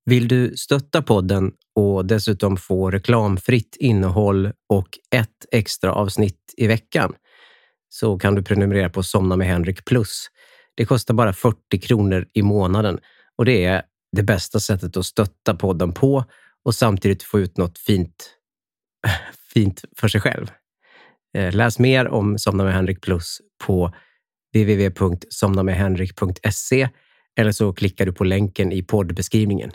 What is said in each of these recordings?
Vill du stötta podden och dessutom få reklamfritt innehåll och ett extra avsnitt i veckan så kan du prenumerera på Somna med Henrik Plus. Det kostar bara 40 kronor i månaden och det är det bästa sättet att stötta podden på och samtidigt få ut något fint för sig själv. Läs mer om Somna med Henrik Plus på www.somnamedhenrik.se eller så klickar du på länken i poddbeskrivningen.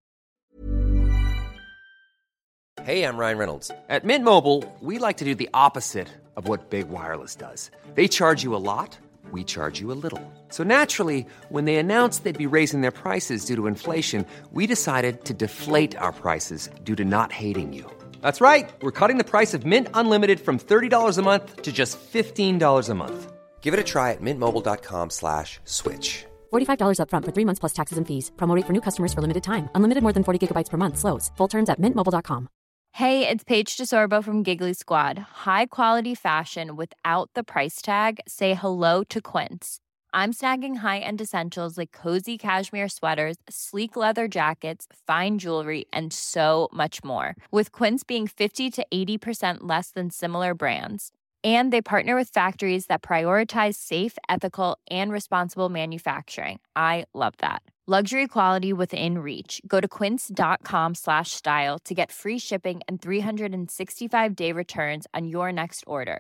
Hey, I'm Ryan Reynolds. At Mint Mobile, we like to do the opposite of what Big Wireless does. They charge you a lot, we charge you a little. So naturally, when they announced they'd be raising their prices due to inflation, we decided to deflate our prices due to not hating you. That's right. We're cutting the price of Mint Unlimited from $30 a month to just $15 a month. Give it a try at mintmobile.com/switch. $45 up front for 3 months plus taxes and fees. Promo rate for new customers for limited time. Unlimited more than 40 gigabytes per month slows. Full terms at mintmobile.com. Hey, it's Paige DeSorbo from Giggly Squad. High quality fashion without the price tag. Say hello to Quince. I'm snagging high-end essentials like cozy cashmere sweaters, sleek leather jackets, fine jewelry, and so much more. With Quince being 50 to 80% less than similar brands. And they partner with factories that prioritize safe, ethical, and responsible manufacturing. I love that. Luxury quality within reach. Go to quince.com/style to get free shipping and 365-day returns on your next order.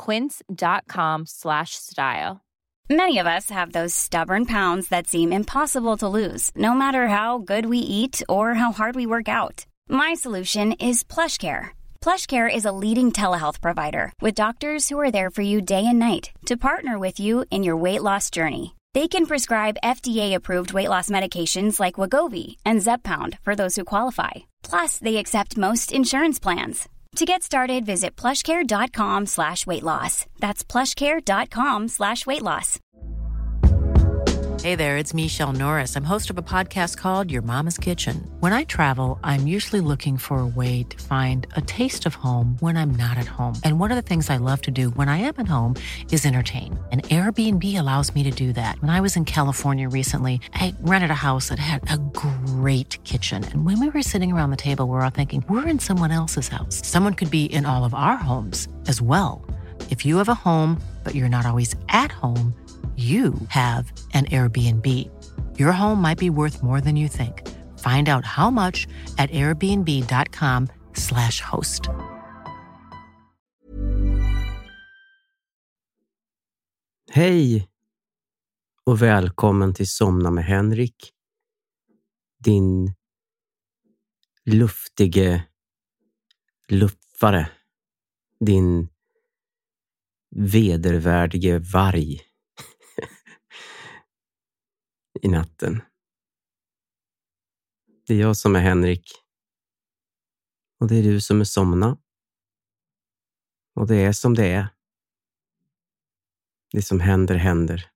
Quince.com/style. Many of us have those stubborn pounds that seem impossible to lose, no matter how good we eat or how hard we work out. My solution is PlushCare. PlushCare is a leading telehealth provider with doctors who are there for you day and night to partner with you in your weight loss journey. They can prescribe FDA-approved weight loss medications like Wegovy and Zepbound for those who qualify. Plus, they accept most insurance plans. To get started, visit plushcare.com/weightloss. That's plushcare.com/weightloss. Hey there, it's Michelle Norris. I'm host of a podcast called Your Mama's Kitchen. When I travel, I'm usually looking for a way to find a taste of home when I'm not at home. And one of the things I love to do when I am at home is entertain. And Airbnb allows me to do that. When I was in California recently, I rented a house that had a great kitchen. And when we were sitting around the table, we were all thinking, we're in someone else's house. Someone could be in all of our homes as well. If you have a home, but you're not always at home, you have an Airbnb. Your home might be worth more than you think. Find out how much at airbnb.com/host. Hej och välkommen till Somna med Henrik. Din luftige luffare. Din vedervärdige varg i natten. Det är jag som är Henrik. Och det är du som är Somna. Och det är som det är. Det som händer.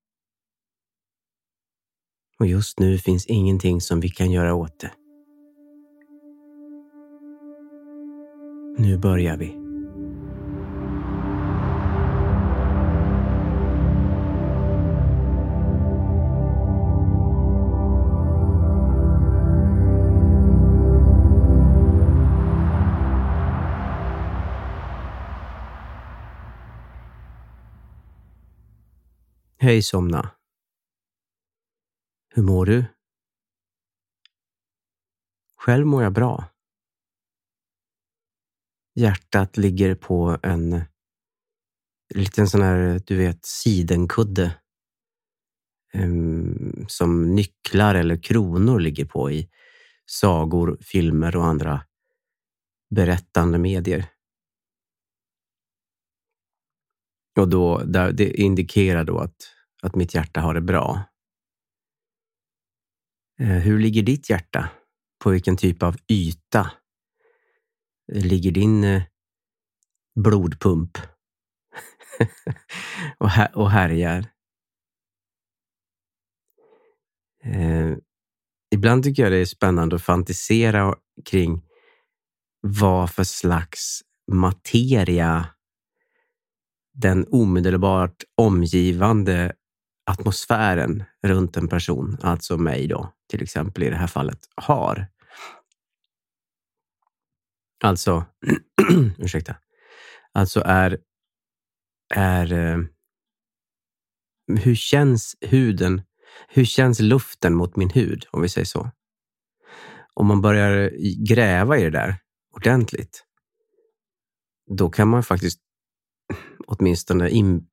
Och just nu finns ingenting som vi kan göra åt det. Nu börjar vi. Hej Somna. Hur mår du? Själv mår jag bra. Hjärtat ligger på en liten sån här, du vet, sidenkudde. Som nycklar eller kronor ligger på i sagor, filmer och andra berättande medier. Och då, det indikerar då att mitt hjärta har det bra. Hur ligger ditt hjärta? På vilken typ av yta ligger din blodpump? och härjar? Ibland tycker jag det är spännande att fantisera kring vad för slags materia den omedelbart omgivande atmosfären runt en person, alltså mig då, till exempel i det här fallet, har. Alltså, ursäkta. Alltså hur känns huden? Hur känns luften mot min hud, om vi säger så? Om man börjar gräva i det där ordentligt, då kan man faktiskt åtminstone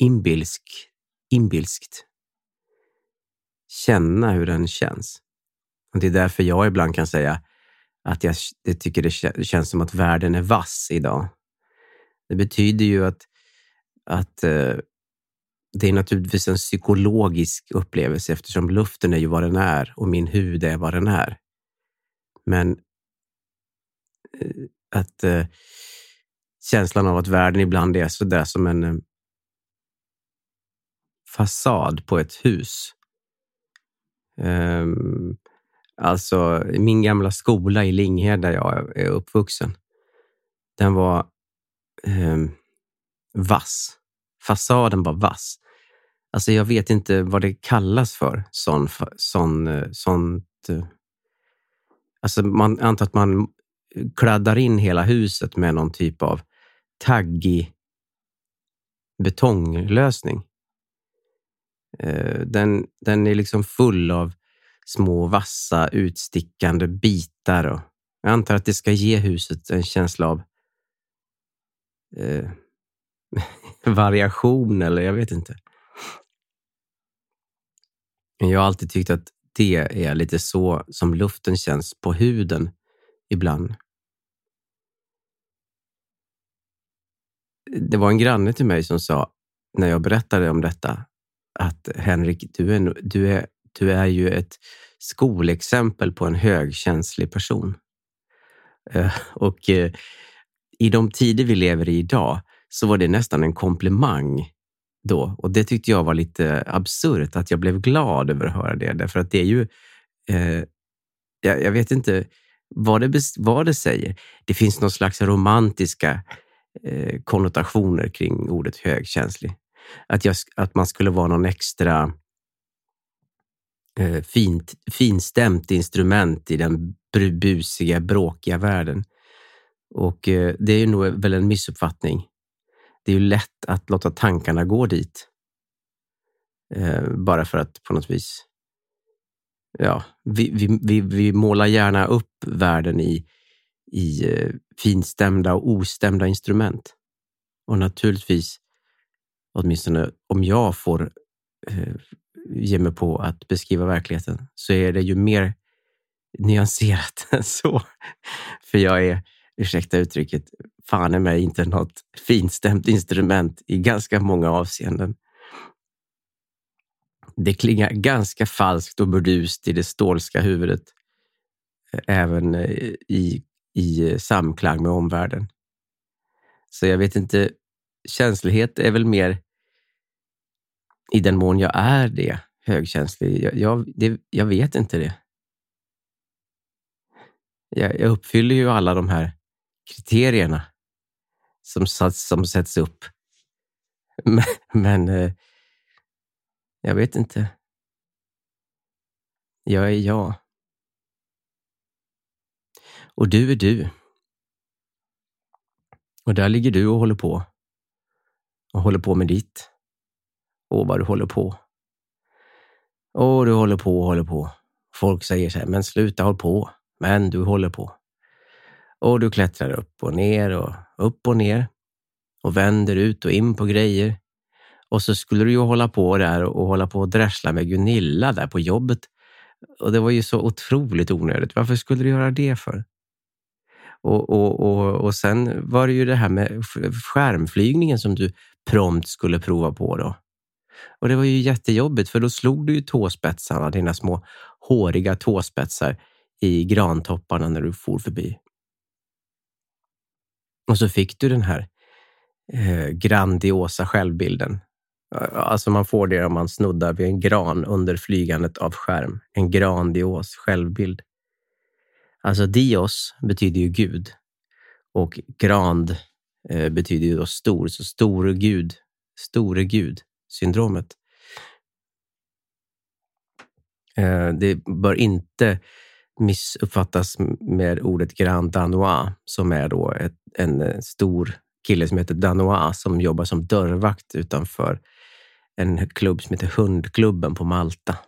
inbilskt känna hur den känns. Och det är därför jag ibland kan säga att jag tycker det känns som att världen är vass idag. Det betyder ju att det är naturligtvis en psykologisk upplevelse, eftersom luften är ju vad den är och min hud är vad den är. Men att känslan av att världen ibland är så där som en fasad på ett hus. Alltså min gamla skola i Linghed där jag är uppvuxen, den var vass. Fasaden var vass. Alltså jag vet inte vad det kallas för. Alltså man antar att man kladdar in hela huset med någon typ av taggig betonglösning. Den är liksom full av små vassa utstickande bitar, och jag antar att det ska ge huset en känsla av variation, eller jag vet inte. Jag har alltid tyckt att det är lite så som luften känns på huden ibland. Det var en granne till mig som sa, när jag berättade om detta, att Henrik, du är ju ett skolexempel på en högkänslig person. Och i de tider vi lever i idag så var det nästan en komplimang då. Och det tyckte jag var lite absurt, att jag blev glad över att höra det. Därför att det är ju, jag vet inte vad det säger. Det finns någon slags romantiska konnotationer kring ordet högkänslig. Att man skulle vara någon extra finstämt instrument i den busiga, bråkiga världen. Och det är ju nog väl en missuppfattning. Det är ju lätt att låta tankarna gå dit. Bara för att på något vis, ja, vi målar gärna upp världen i finstämda och ostämda instrument. Och naturligtvis, åtminstone om jag får ge mig på att beskriva verkligheten, så är det ju mer nyanserat än så. För jag är, ursäkta uttrycket, fan är mig inte något finstämt instrument i ganska många avseenden. Det klingar ganska falskt och burdust i det stålska huvudet, även i samklang med omvärlden. Så jag vet inte, känslighet är väl mer, i den mån jag är det, högkänslig. Jag vet inte det. Jag uppfyller ju alla de här kriterierna som sätts upp. Men jag vet inte. Jag är jag. Och du är du. Och där ligger du och håller på. Och håller på med ditt. Och vad du håller på. Och du håller på. Folk säger så här, men sluta håll på. Men du håller på. Och du klättrar upp och ner. Och vänder ut och in på grejer. Och så skulle du ju hålla på där och hålla på och dräschla med Gunilla där på jobbet. Och det var ju så otroligt onödigt. Varför skulle du göra det för? Och sen var det ju det här med skärmflygningen som du prompt skulle prova på då. Och det var ju jättejobbigt, för då slog du ju tåspetsarna, dina små håriga tåspetsar i grantopparna när du for förbi. Och så fick du den här grandiosa självbilden. Alltså man får det om man snuddar vid en gran under flygandet av skärm. En grandios självbild. Alltså dios betyder ju Gud. Och grand betyder ju då stor. Så store Gud syndromet. Det bör inte missuppfattas med ordet Grand Danois, som är då en stor kille som heter Danois som jobbar som dörrvakt utanför en klubb som heter Hundklubben på Malta.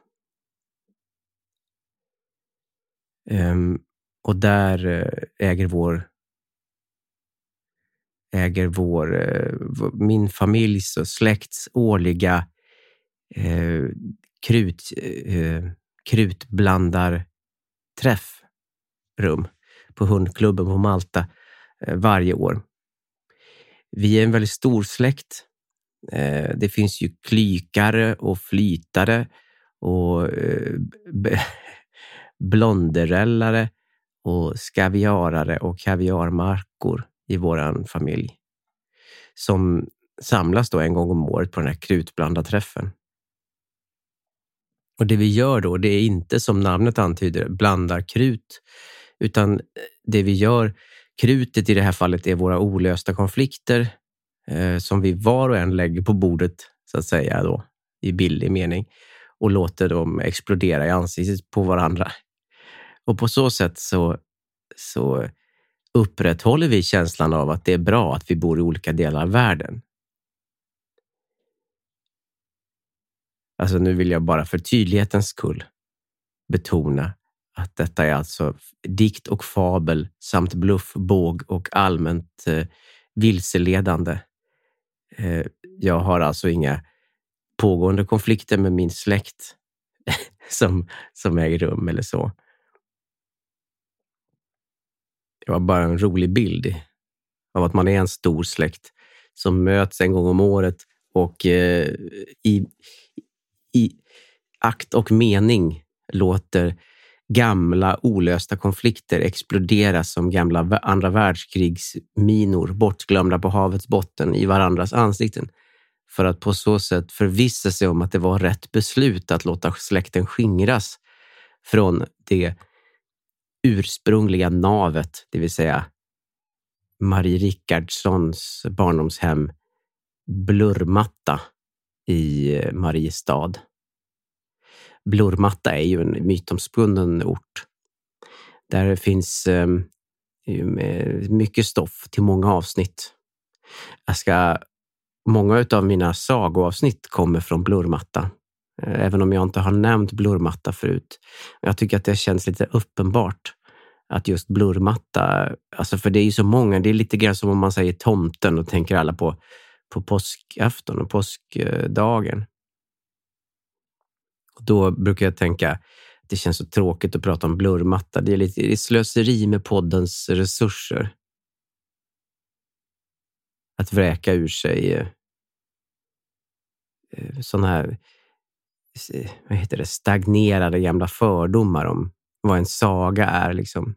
Och där äger min familjs och släkts årliga krutblandarträffrum på Hundklubben på Malta varje år. Vi är en väldigt stor släkt. Det finns ju klykare och flytare och blonderellare och skaviarare och kaviarmarkor i våran familj som samlas då en gång om året på den här krutblandarträffen. Och det vi gör då, det är inte som namnet antyder blandar krut, utan det vi gör, krutet i det här fallet är våra olösta konflikter som vi var och en lägger på bordet så att säga då i bildlig mening och låter dem explodera i ansiktet på varandra. Och på så sätt så upprätthåller vi känslan av att det är bra att vi bor i olika delar av världen. Alltså nu vill jag bara för tydlighetens skull betona att detta är alltså dikt och fabel samt bluff, båg och allmänt vilseledande. Jag har alltså inga pågående konflikter med min släkt som äger rum eller så. Det var bara en rolig bild av att man är en stor släkt som möts en gång om året och i akt och mening låter gamla olösta konflikter explodera som gamla andra världskrigsminor bortglömda på havets botten i varandras ansikten för att på så sätt förvissa sig om att det var rätt beslut att låta släkten skingras från det ursprungliga navet, det vill säga Marie Rickardssons barndomshem Blurmatta i Mariestad. Blurmatta är ju en mytomspunnen ort. Där finns mycket stoff till många avsnitt. Många av mina sagoavsnitt kommer från Blurmatta. Även om jag inte har nämnt Blurmatta förut. Jag tycker att det känns lite uppenbart att just Blurmatta, alltså för det är ju så många, det är lite grann som om man säger tomten och tänker alla på påskafton och påskdagen. Och då brukar jag tänka att det känns så tråkigt att prata om Blurmatta. Det är lite slöseri med poddens resurser. Att vräka ur sig sådana här stagnerade gamla fördomar om vad en saga är liksom.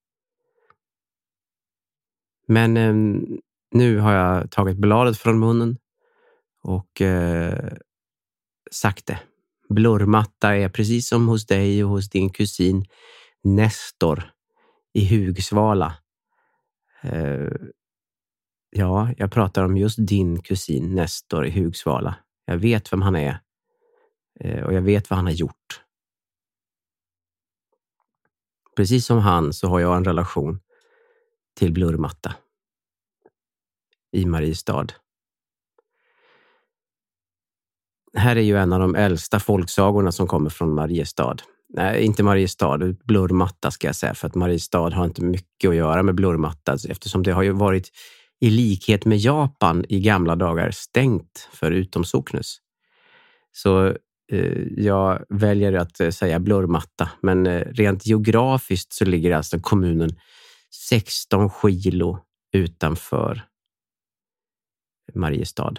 Men nu har jag tagit bladet från munnen och sagt det. Blurmatta är precis som hos dig och hos din kusin Nestor i Hugsvala. Ja, jag pratar om just din kusin Nestor i Hugsvala. Jag vet vem han är och jag vet vad han har gjort. Precis som han så har jag en relation till Blurmatta i Mariestad. Här är ju en av de äldsta folksagorna som kommer från Mariestad. Nej, inte Mariestad, Blurmatta ska jag säga, för att Mariestad har inte mycket att göra med Blurmatta eftersom det har ju varit i likhet med Japan i gamla dagar stängt för utomsocknes. Så jag väljer att säga Blurmatta, men rent geografiskt så ligger alltså kommunen 16 kilo utanför Mariestad.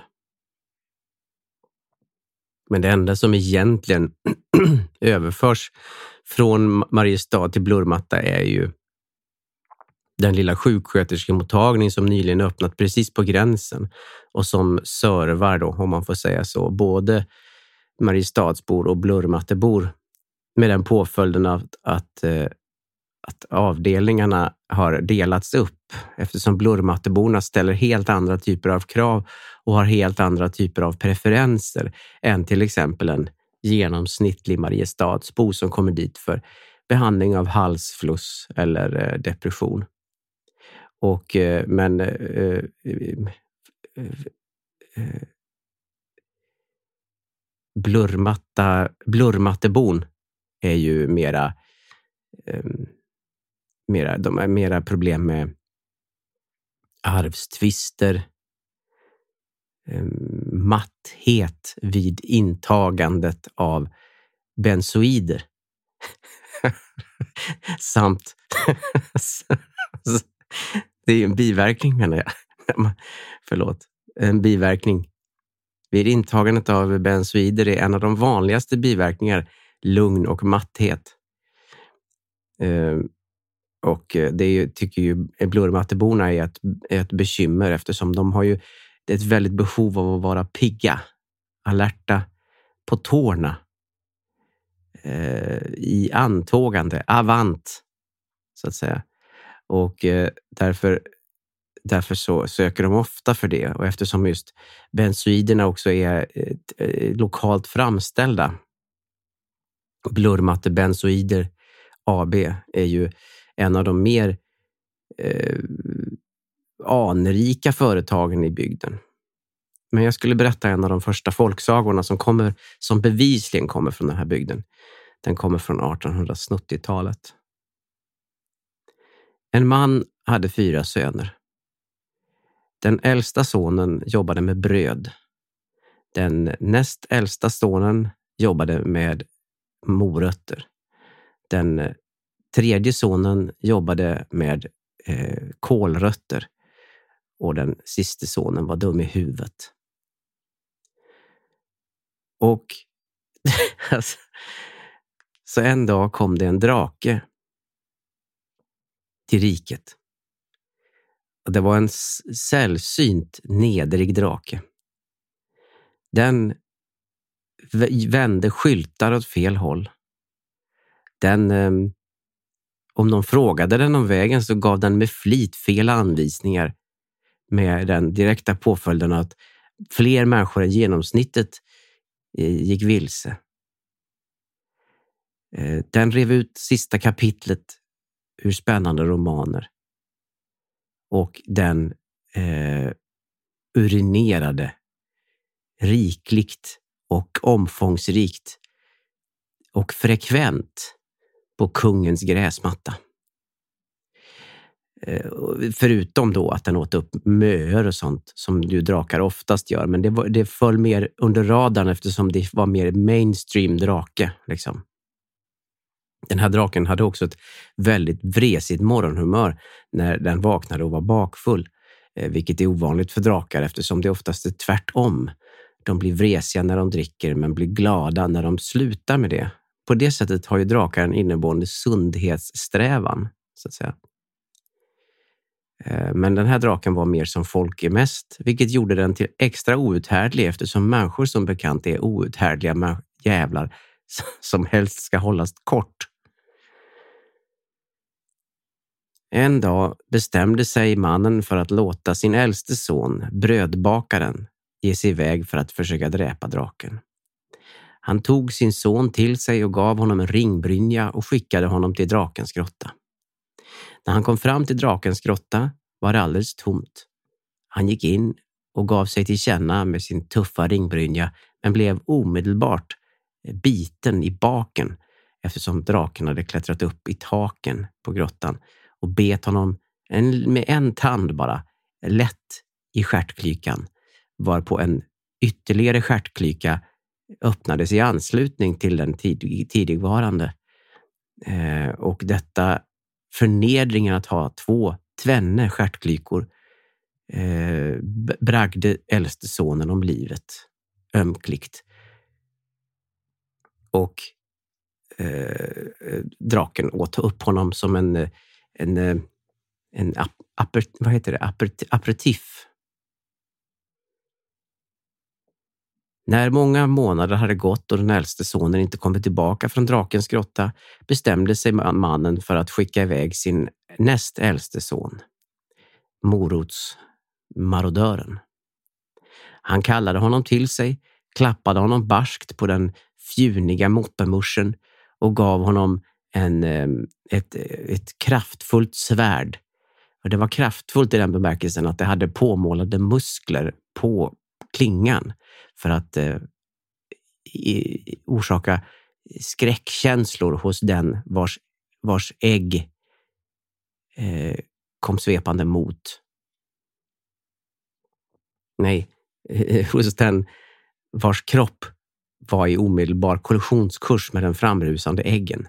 Men det enda som egentligen överförs från Mariestad till Blurmatta är ju den lilla sjuksköterskemottagning som nyligen öppnat precis på gränsen och som servar då, om man får säga så, både Mariestadsbor och Blurmattebor med den påföljden att avdelningarna har delats upp eftersom Blurmatteborna ställer helt andra typer av krav och har helt andra typer av preferenser än till exempel en genomsnittlig Mariestadsbo som kommer dit för behandling av halsfluss eller depression. Och blurmattebon är ju de är mera problem med arvstvister, matthet vid intagandet av benzoider samt det är en biverkning menar jag. Förlåt, en biverkning. Vid intagandet av benzoider är en av de vanligaste biverkningar lugn och matthet. Och det tycker ju blurmatteborna är ett bekymmer eftersom de har ju ett väldigt behov av att vara pigga, alerta, på tårna, i antågande, avant så att säga. Och därför så söker de ofta för det. Och eftersom just benzoiderna också är lokalt framställda, Blurmatte Benzoider AB är ju en av de mer anrika företagen i bygden. Men jag skulle berätta en av de första folksagorna som bevisligen kommer från den här bygden. Den kommer från 1870-talet. En man hade 4 söner. Den äldsta sonen jobbade med bröd. Den näst äldsta sonen jobbade med morötter. Den tredje sonen jobbade med kålrötter. Och den sista sonen var dum i huvudet. Och så en dag kom det en drake till riket. Och det var en sällsynt nedrig drake. Den vände skyltar åt fel håll. Den, om de frågade den om vägen så gav den med flit fel anvisningar med den direkta påföljden att fler människor än genomsnittet gick vilse. Den rev ut sista kapitlet ur spännande romaner. Och den urinerade rikligt och omfångsrikt och frekvent på kungens gräsmatta. Förutom då att den åt upp möer och sånt som ju drakar oftast gör. Men det föll mer under radarn eftersom det var mer mainstream drake liksom. Den här draken hade också ett väldigt vresigt morgonhumör när den vaknade och var bakfull. Vilket är ovanligt för drakar eftersom det oftast är tvärtom. De blir vresiga när de dricker men blir glada när de slutar med det. På det sättet har ju drakar en inneboende sundhetssträvan så att säga. Men den här draken var mer som folk är mest, vilket gjorde den till extra outhärdlig eftersom människor som bekant är outhärdliga jävlar som helst ska hållas kort. En dag bestämde sig mannen för att låta sin äldste son, brödbakaren, ge sig iväg för att försöka dräpa draken. Han tog sin son till sig och gav honom en ringbrynja och skickade honom till drakens grotta. När han kom fram till drakens grotta var det alldeles tomt. Han gick in och gav sig till känna med sin tuffa ringbrynja men blev omedelbart biten i baken eftersom draken hade klättrat upp i taken på grottan och bet honom med en tand bara lätt i stjärtklykan varpå en ytterligare stjärtklyka öppnades i anslutning till den tidigvarande. Och detta förnedringen att ha 2 tvenne stjärtklykor bragde äldste sonen om livet ömkligt. Och draken åt upp honom som aperitif. När många månader hade gått och den äldste sonen inte kommit tillbaka från drakens grotta bestämde sig mannen för att skicka iväg sin näst äldste son, morotsmarodören. Han kallade honom till sig, klappade honom barskt på den fjuniga motbemuschen och gav honom ett kraftfullt svärd. Och det var kraftfullt i den bemärkelsen att det hade påmålade muskler på klingan för att orsaka skräckkänslor hos den vars ägg kom svepande mot. Nej, hos den vars kropp var i omedelbar kollisionskurs med den framrusande äggen.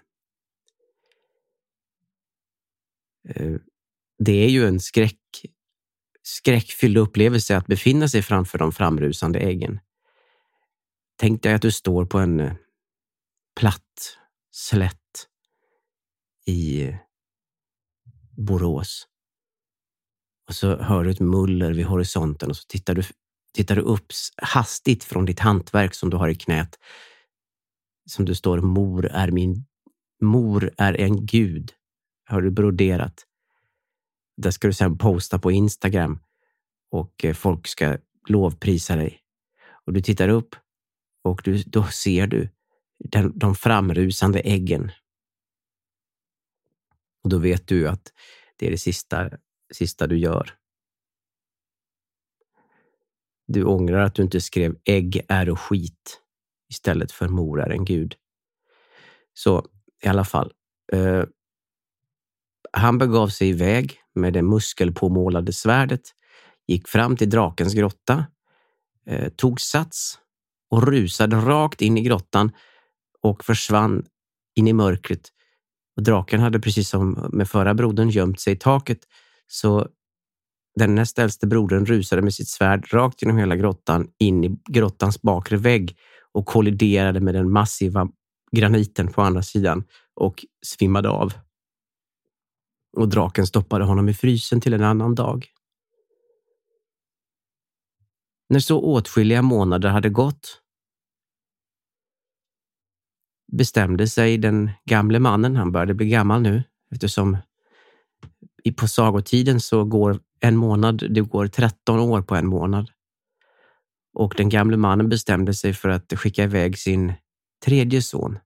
Det är ju en skräckfylld upplevelse att befinna sig framför de framrusande äggen. Tänk dig att du står på en platt slätt i Borås. Och så hör du ett muller vid horisonten och så tittar du upp hastigt från ditt hantverk som du har i knät. Som du står, mor är en gud. Har du broderat. Det ska du sen posta på Instagram och folk ska lovprisa dig. Och du tittar upp och då ser du de framrusande äggen. Och då vet du att det är det sista du gör. Du ångrar att du inte skrev ägg är och skit istället för mor är en gud. Så i alla fall. Han begav sig iväg med det muskelpåmålade svärdet, gick fram till drakens grotta, tog sats och rusade rakt in i grottan och försvann in i mörkret. Och draken hade precis som med förra brodern gömt sig i taket, så den näst äldste brodern rusade med sitt svärd rakt genom hela grottan in i grottans bakre vägg och kolliderade med den massiva graniten på andra sidan och svimmade av. Och draken stoppade honom i frysen till en annan dag. När så åtskilliga månader hade gått bestämde sig den gamle mannen, han började bli gammal nu, eftersom på sagotiden så går en månad, det går 13 år på en månad. Och den gamle mannen bestämde sig för att skicka iväg sin tredje son,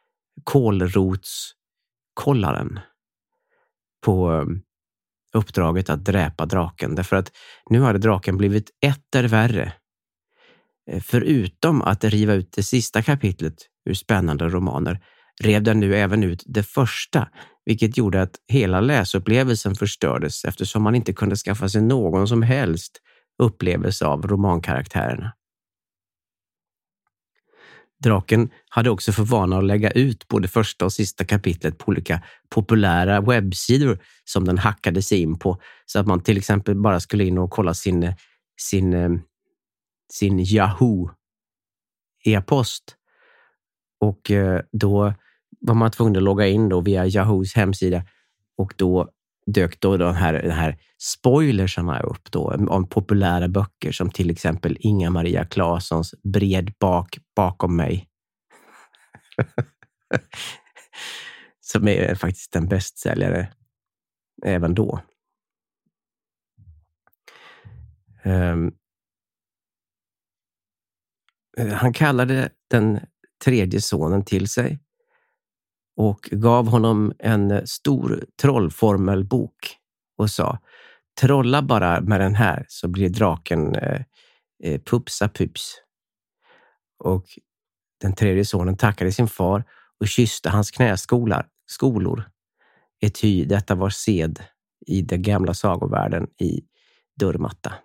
kålrotskollaren, på uppdraget att dräpa draken. Därför att nu hade draken blivit etter värre. Förutom att riva ut det sista kapitlet ur spännande romaner rev den nu även ut det första, vilket gjorde att hela läsupplevelsen förstördes eftersom man inte kunde skaffa sig någon som helst upplevelse av romankaraktärerna. Draken hade också för vana att lägga ut både första och sista kapitlet på olika populära webbsidor som den hackade sig in på, så att man till exempel bara skulle in och kolla sin Yahoo e-post. Och då var man tvungen att logga in då via Yahoos hemsida, och då dök då den här spoilersarna upp då om populära böcker som till exempel Inga-Maria Claessons Bred bak bakom mig. Som är faktiskt en bästsäljare även då. Han kallade den tredje sonen till sig och gav honom en stor trollformelbok och sa: trolla bara med den här så blir draken pupsa pups. Och den tredje sonen tackade sin far och kysste hans knäskolor. Ety, detta var sed i den gamla sagovärlden i Blurmatta.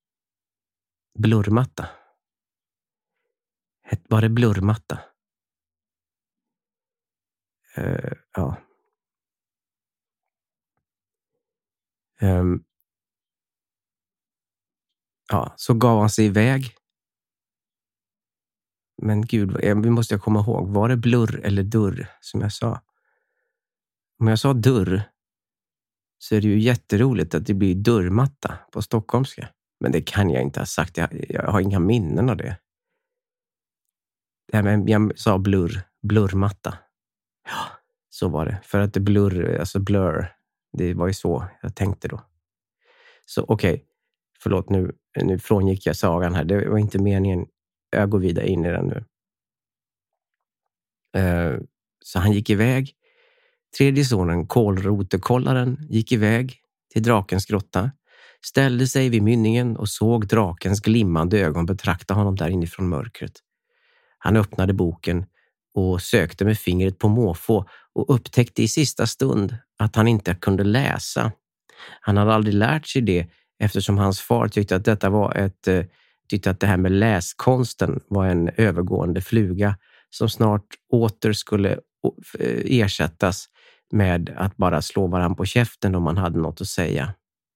Var det Blurmatta? Ja. Ja, så gav han sig iväg. Men gud, vi måste komma ihåg, var det blurr eller dörr som jag sa? Om jag sa dörr så är det ju jätteroligt att det blir dörrmatta på stockholmska. Men det kan jag inte ha sagt, jag har inga minnen av det. Men jag sa blurrmatta. Ja, så var det. För att det blur, det var ju så jag tänkte då. Så okej, förlåt, nu frångick jag sagan här. Det var inte meningen. Jag går vidare in i den nu. Så han gick iväg Tredje sonen, kålrotekollaren, gick iväg till drakens grotta, ställde sig vid mynningen och såg drakens glimmande ögon betrakta honom där inifrån mörkret. Han öppnade boken och sökte med fingret på måfå och upptäckte i sista stund att han inte kunde läsa. Han hade aldrig lärt sig det eftersom hans far tyckte att att det här med läskonsten var en övergående fluga som snart åter skulle ersättas med att bara slå varann på käften om man hade något att säga.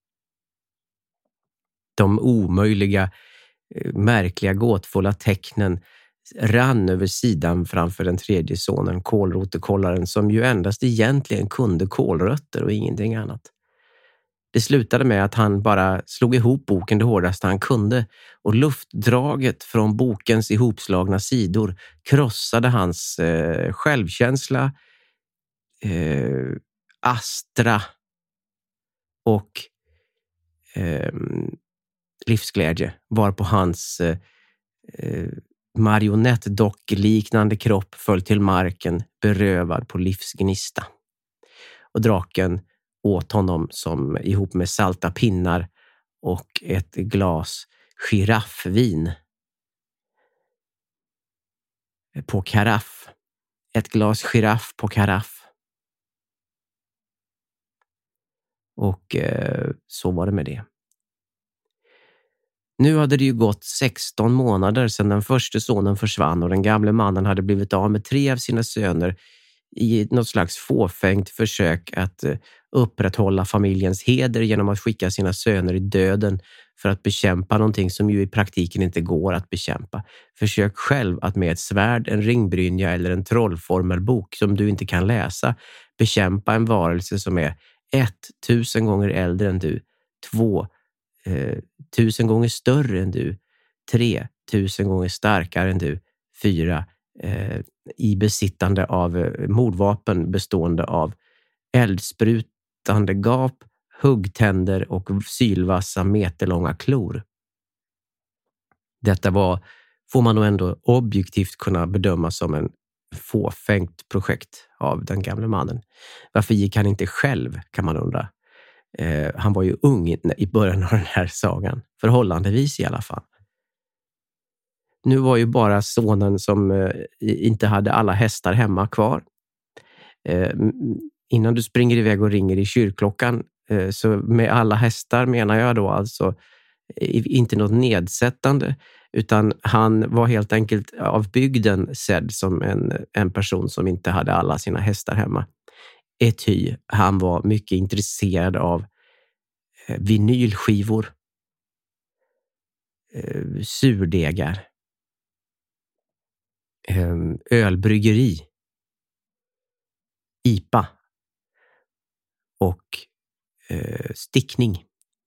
De omöjliga, märkliga, gåtfulla tecknen rann över sidan framför den tredje sonen, kålrotekollaren, som ju endast egentligen kunde kålrötter och ingenting annat. Det slutade med att han bara slog ihop boken det hårdaste han kunde och luftdraget från bokens ihopslagna sidor krossade hans självkänsla, astra och livsglädje, var på hans marionettdockliknande kropp föll till marken, berövad på livsgnista. Och draken åt honom som ihop med salta pinnar och ett glas giraffvin på karaff. Ett glas giraff på karaff. Och så var det med det. Nu hade det ju gått 16 månader sedan den första sonen försvann och den gamle mannen hade blivit av med 3 av sina söner i något slags fåfängt försök att upprätthålla familjens heder genom att skicka sina söner i döden för att bekämpa någonting som ju i praktiken inte går att bekämpa. Försök själv att med ett svärd, en ringbrynja eller en trollformelbok som du inte kan läsa bekämpa en varelse som är 1000 gånger äldre än du, 1000 gånger större än du, 3000 gånger starkare än du, 4 i besittande av mordvapen bestående av eldsprutande gap, huggtänder och sylvassa meterlånga klor. Detta får man nog ändå objektivt kunna bedöma som en fåfängt projekt av den gamla mannen. Varför gick han inte själv, kan man undra. Han var ju ung i början av den här sagan, förhållandevis i alla fall. Nu var ju bara sonen som inte hade alla hästar hemma kvar. Innan du springer iväg och ringer i kyrkklockan, så med alla hästar menar jag då alltså inte något nedsättande, utan han var helt enkelt av bygden sedd som en person som inte hade alla sina hästar hemma. Han var mycket intresserad av vinylskivor, surdegar, ölbryggeri, IPA och stickning.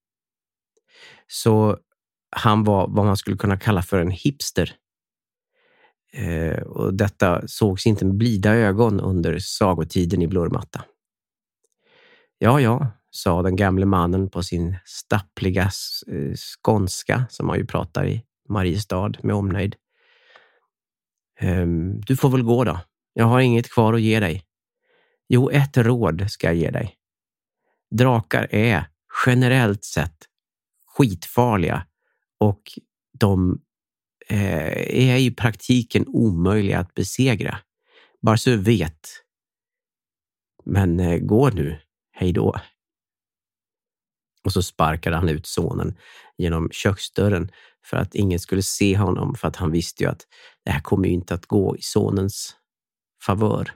Så han var vad man skulle kunna kalla för en hipster. Och detta sågs inte med blida ögon under sagotiden i Blurmatta. Ja, sa den gamle mannen på sin stappliga skånska som man ju pratar i Mariestad med omnejd. Du får väl gå då. Jag har inget kvar att ge dig. Jo, ett råd ska jag ge dig. Drakar är generellt sett skitfarliga och de är i praktiken omöjliga att besegra. Bara så du vet. Men gå nu. Hej då. Och så sparkade han ut sonen genom köksdörren för att ingen skulle se honom, för att han visste ju att det här kommer ju inte att gå i sonens favör.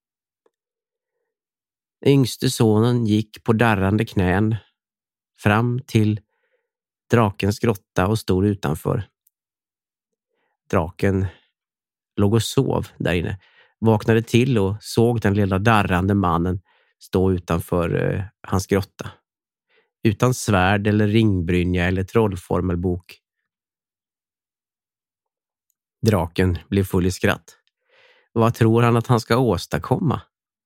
Yngste sonen gick på darrande knän fram till drakens grotta och stod utanför. Draken låg och sov där inne, vaknade till och såg den lilla darrande mannen stå utanför hans grotta. Utan svärd eller ringbrynja eller trollformelbok. Draken blev full i skratt. Vad tror han att han ska åstadkomma?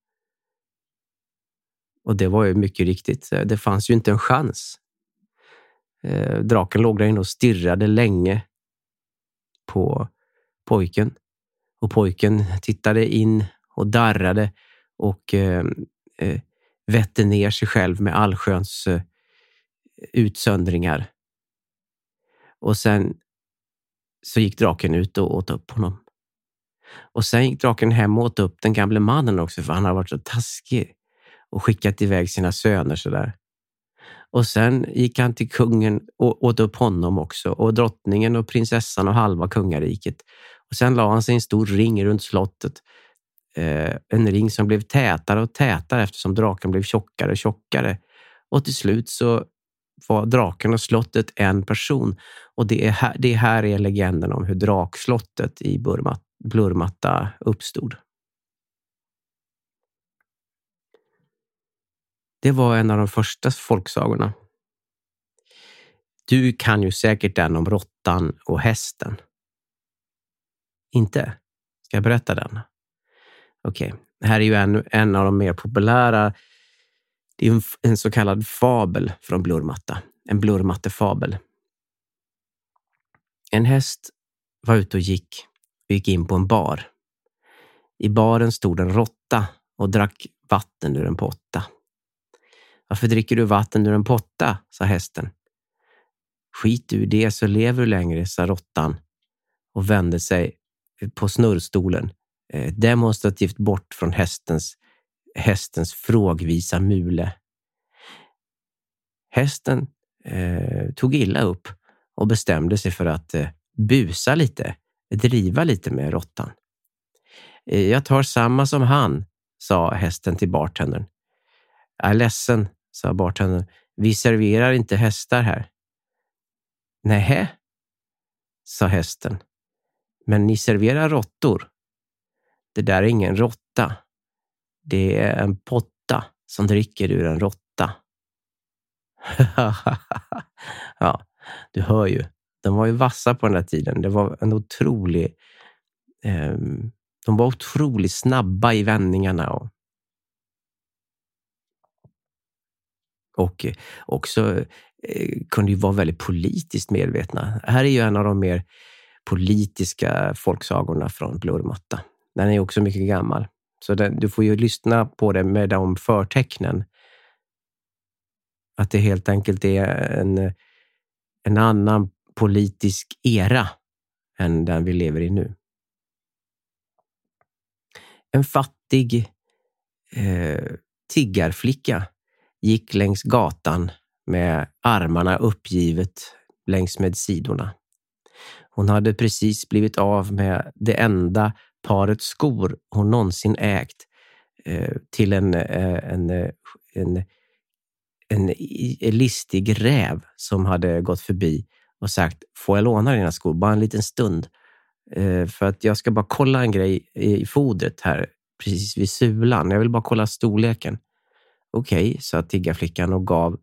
Och det var ju mycket riktigt. Det fanns ju inte en chans. Draken låg där inne och stirrade länge på pojken. Och pojken tittade in och darrade och vette ner sig själv med allsköns utsöndringar. Och sen så gick draken ut och åt upp honom. Och sen gick draken hem och åt upp den gamle mannen också, för han har varit så taskig och skickat iväg sina söner sådär. Och sen gick han till kungen och åt upp honom också, och drottningen och prinsessan och halva kungariket. Och sen la han sig en stor ring runt slottet. En ring som blev tätare och tätare eftersom draken blev tjockare och tjockare. Och till slut så var draken och slottet en person. Och det här är legenden om hur drakslottet i Blurmatta uppstod. Det var en av de första folksagorna. Du kan ju säkert den om råttan och hästen. Inte? Ska jag berätta den? Okej. Det här är ju en av de mer populära. Det är en så kallad fabel från Blurmatta. En Blurmattefabel. En häst var ute och gick in på en bar. I baren stod en råtta och drack vatten ur en potta. Varför dricker du vatten ur en potta? Sa hästen. Skit du i det så lever du längre, sa råttan och vände sig på snurrstolen. Demonstrativt bort från hästens frågvisa mule. Hästen tog illa upp och bestämde sig för att busa lite, driva lite med råttan. Jag tar samma som han, sa hästen till bartendern. Jag är ledsen, sa bartendern. Vi serverar inte hästar här. Nähä, sa hästen. Men ni serverar råttor. Det där är ingen råtta. Det är en potta som dricker ur en råtta. Ja, du hör ju. De var ju vassa på den där tiden. Det var en otrolig... de var otroligt snabba i vändningarna. Och också kunde ju vara väldigt politiskt medvetna. Här är ju en av de mer politiska folksagorna från Blurmatta. Den är också mycket gammal. Så du får ju lyssna på det med de förtecknen. Att det helt enkelt är en annan politisk era än den vi lever i nu. En fattig tiggarflicka gick längs gatan med armarna uppgivet längs med sidorna. Hon hade precis blivit av med det enda paret skor hon någonsin ägt till en listig räv som hade gått förbi och sagt, får jag låna dina skor bara en liten stund? För att jag ska bara kolla en grej i fodret här precis vid sulan. Jag vill bara kolla storleken. Okej, sa tiggarflickan och gav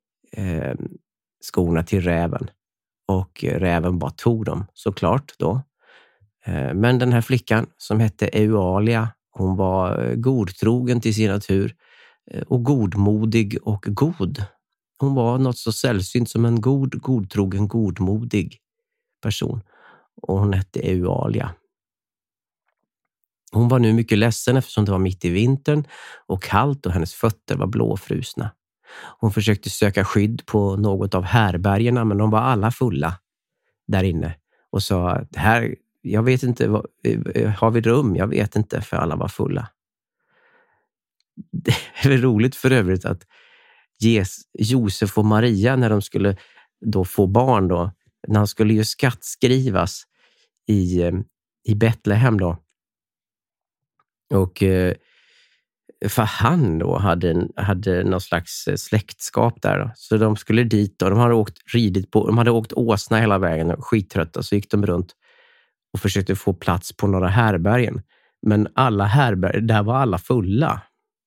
skorna till räven. Och räven bara tog dem, såklart då. Men den här flickan som hette Eulalia, hon var godtrogen till sin natur och godmodig och god. Hon var något så sällsynt som en godtrogen, godmodig person. Och hon hette Eulalia. Hon var nu mycket ledsen eftersom det var mitt i vintern och kallt och hennes fötter var blåfrusna. Hon försökte söka skydd på något av härbergerna, men de var alla fulla där inne och sa, här, jag vet inte, har vi rum? Jag vet inte, för alla var fulla. Det är väl roligt för övrigt att Josef och Maria, när de skulle då få barn då, när han skulle ju skattskrivas i Betlehem då. Och för han då hade någon slags släktskap där då. Så de skulle dit och de hade åkt åsna hela vägen och skittrötta, så gick de runt och försökte få plats på några härbergen. Men alla härbergen, där var alla fulla.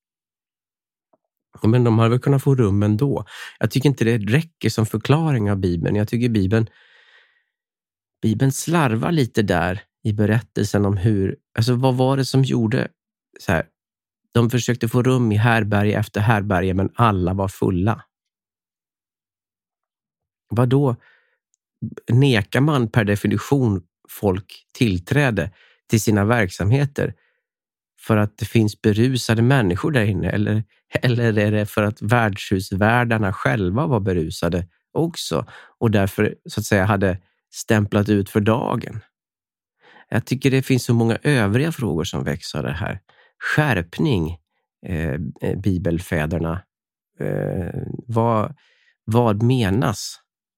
Men de hade väl kunnat få rum ändå. Jag tycker inte det räcker som förklaring av Bibeln. Jag tycker Bibeln slarvar lite där i berättelsen om vad var det som gjorde så här. De försökte få rum i härberge efter härberge, men alla var fulla. Vadå? Nekar man per definition folk tillträde till sina verksamheter för att det finns berusade människor där inne? Eller är det för att värdshusvärdarna själva var berusade också och därför så att säga hade stämplat ut för dagen? Jag tycker det finns så många övriga frågor som väcks av det här. Skärpning, bibelfäderna. Vad menas?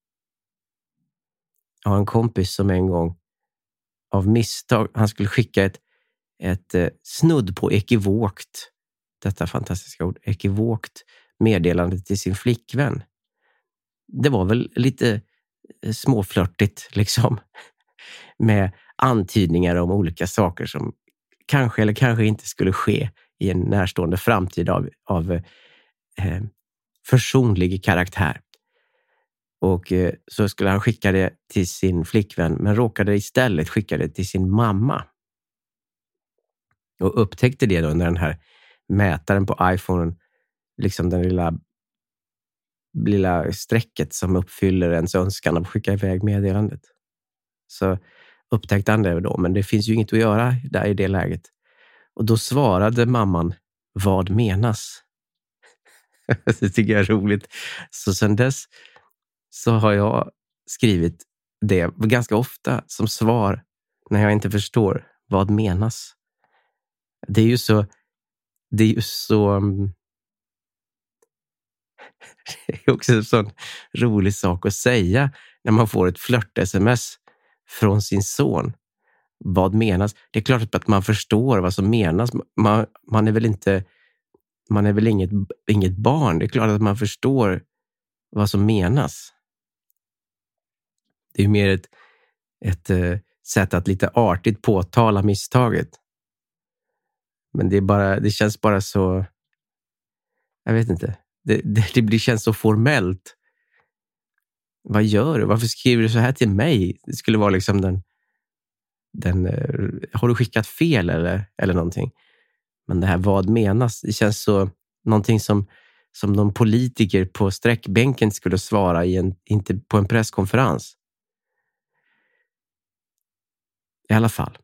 Jag har en kompis som en gång av misstag, han skulle skicka ett snudd på ekivokt, detta fantastiska ord, ekivokt meddelande till sin flickvän. Det var väl lite småflörtigt liksom, med antydningar om olika saker som kanske eller kanske inte skulle ske i en närstående framtid av försonlig karaktär. Och så skulle han skicka det till sin flickvän, men råkade istället skicka det till sin mamma. Och upptäckte det då när den här mätaren på iPhonen, liksom den lilla strecket som uppfyller ens önskan att skicka iväg meddelandet. Så upptäckte han det då, men det finns ju inget att göra där i det läget. Och då svarade mamman, vad menas? Det tycker jag är roligt. Så sen dess så har jag skrivit det ganska ofta som svar när jag inte förstår vad menas. Det är ju så det är också en sån rolig sak att säga när man får ett flört-sms från sin son. Vad menas? Det är klart att man förstår vad som menas. Man är väl inget barn. Det är klart att man förstår vad som menas. Det är ju mer ett sätt att lite artigt påtala misstaget. Men det känns bara så, jag vet inte. Det känns så formellt. Vad gör du? Varför skriver du så här till mig? Det skulle vara liksom den har du skickat fel eller någonting? Men det här vad menas? Det känns så någonting som de politiker på sträckbänken skulle svara inte på en presskonferens. I alla fall.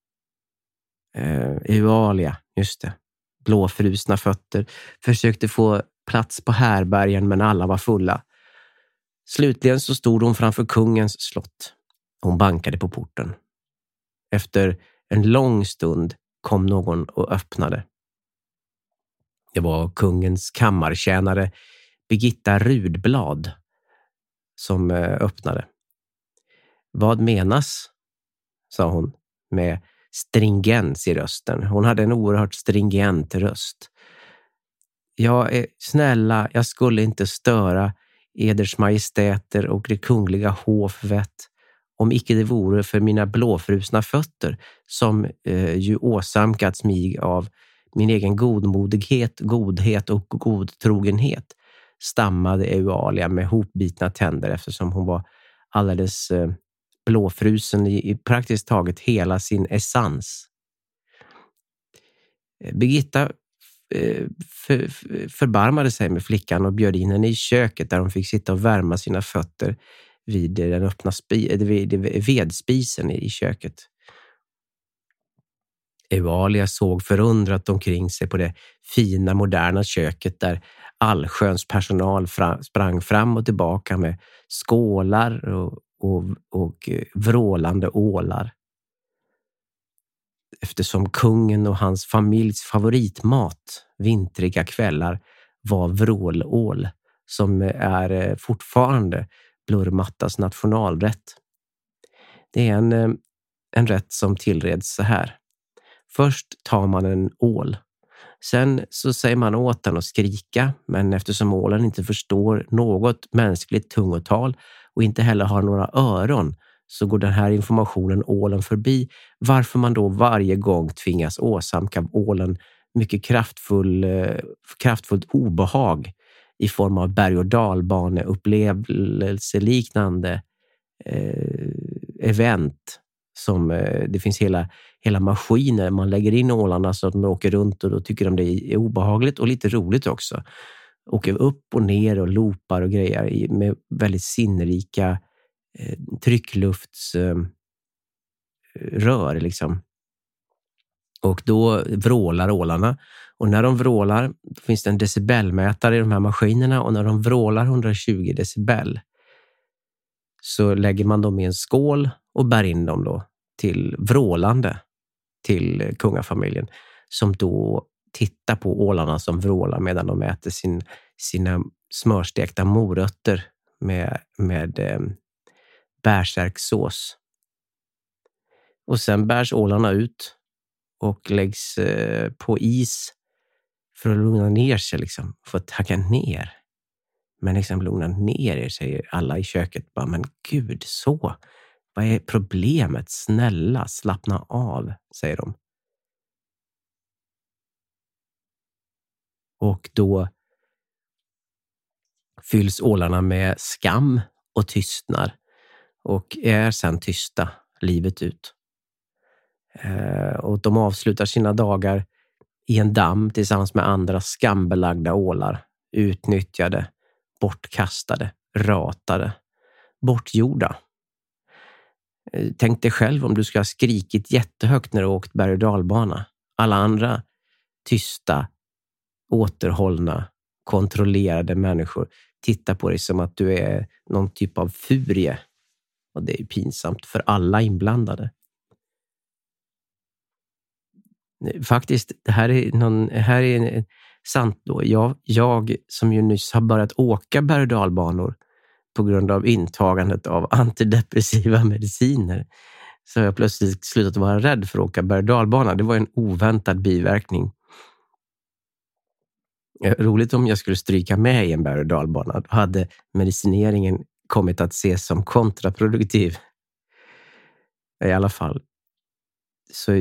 Eulalia, just det. Blåfrusna fötter. Försökte få plats på härbergen, men alla var fulla. Slutligen så stod hon framför kungens slott. Hon bankade på porten. Efter en lång stund kom någon och öppnade. Det var kungens kammartjänare Birgitta Rudblad som öppnade. Vad menas? Sa hon med stringens i rösten. Hon hade en oerhört stringent röst. Jag är snälla, jag skulle inte störa eders majestäter och det kungliga hovvett om icke det vore för mina blåfrusna fötter som ju åsamkats mig av min egen godhet och godtrogenhet, stammade Eulalia med hopbitna tänder eftersom hon var alldeles blåfrusen i praktiskt taget hela sin essens. Birgitta förbarmade sig med flickan och bjöd in henne i köket där hon fick sitta och värma sina fötter vid den öppna vedspisen i köket. Eulalia såg förundrat omkring sig på det fina moderna köket där allsköns personal sprang fram och tillbaka med skålar och vrålande ålar. Eftersom kungen och hans familjs favoritmat vintriga kvällar var vrålål, som är fortfarande Blurmattas nationalrätt. Det är en rätt som tillreds så här. Först tar man en ål. Sen så säger man åt den att skrika, men eftersom ålen inte förstår något mänskligt tungotal och inte heller har några öron så går den här informationen ålen förbi, varför man då varje gång tvingas åsamka ålen mycket kraftfullt obehag i form av berg- och dalbaneupplevelse-liknande event som det finns hela maskiner. Man lägger in ålarna så att de åker runt och då tycker de det är obehagligt och lite roligt också. Åker upp och ner och loopar och grejer med väldigt sinnrika tryckluftsrör liksom. Och då vrålar ålarna. Och när de vrålar finns det en decibelmätare i de här maskinerna. Och när de vrålar 120 decibel så lägger man dem i en skål och bär in dem då till vrålande till kungafamiljen. Som då tittar på ålarna som vrålar medan de äter sina smörstekta morötter med bärsärksås. Och sen bärs ålarna ut och läggs på is för att lugna ner sig liksom. För att tagga ner. Men liksom lugna ner er, säger alla i köket. Bara, men gud, så. Vad är problemet? Snälla, slappna av, säger de. Och då fylls ålarna med skam och tystnar. Och är sen tysta livet ut. Och de avslutar sina dagar i en damm tillsammans med andra skambelagda ålar. Utnyttjade, bortkastade, ratade, bortgjorda. Tänk dig själv om du ska ha skrikit jättehögt när du åkt berg- och dalbana. Alla andra tysta, återhållna, kontrollerade människor tittar på dig som att du är någon typ av furie. Och det är pinsamt för alla inblandade. Faktiskt, det här är sant då. Jag som ju nyss har börjat åka berg- och dalbanor på grund av intagandet av antidepressiva mediciner, så har jag plötsligt slutat vara rädd för att åka berg- och dalbana. Det var en oväntad biverkning. Roligt om jag skulle stryka med i en berg- och dalbana. Då hade medicineringen kommit att ses som kontraproduktiv. I alla fall. Så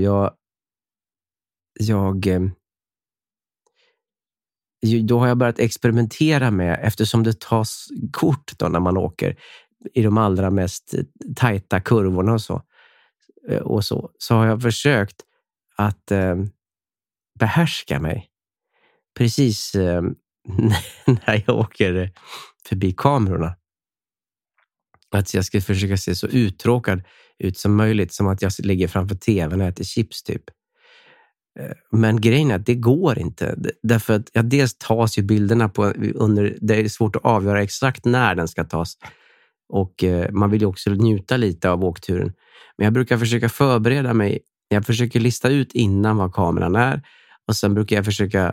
då har jag börjat experimentera med, eftersom det tas kort då när man åker i de allra mest tajta kurvorna och så har jag försökt att behärska mig precis när jag åker förbi kamerorna. Att jag ska försöka se så uttråkad ut som möjligt, som att jag ligger framför tvn och äter chips typ. Men grejen är att det går inte. Därför att dels tas ju bilderna det är svårt att avgöra exakt när den ska tas. Och man vill ju också njuta lite av åkturen. Men jag brukar försöka förbereda mig. Jag försöker lista ut innan vad kameran är. Och sen brukar jag försöka